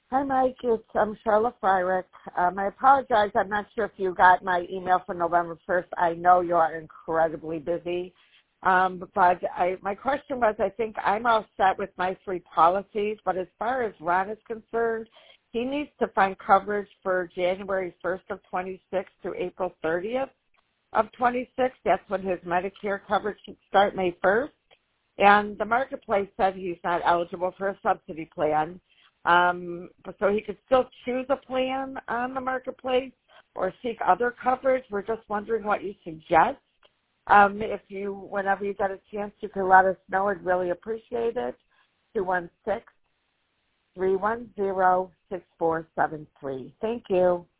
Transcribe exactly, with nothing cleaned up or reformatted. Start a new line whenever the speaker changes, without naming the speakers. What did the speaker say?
Hi, Mike. It's um, Charlotte Fryrick. Um, I apologize. I'm not sure if you got my email for November first. I know you are incredibly busy. Um, but I, my question was, I think I'm all set with my three policies, but as far as Ron is concerned, he needs to find coverage for January first of twenty-six through April thirtieth of twenty-six. That's when his Medicare coverage should start, May first. And the marketplace said he's not eligible for a subsidy plan. Um, so he could still choose a plan on the marketplace or seek other coverage. We're just wondering what you suggest. Um, if you, whenever you get a chance, you can let us know. I'd really appreciate it. two one six, three one zero, six four seven three. Thank you.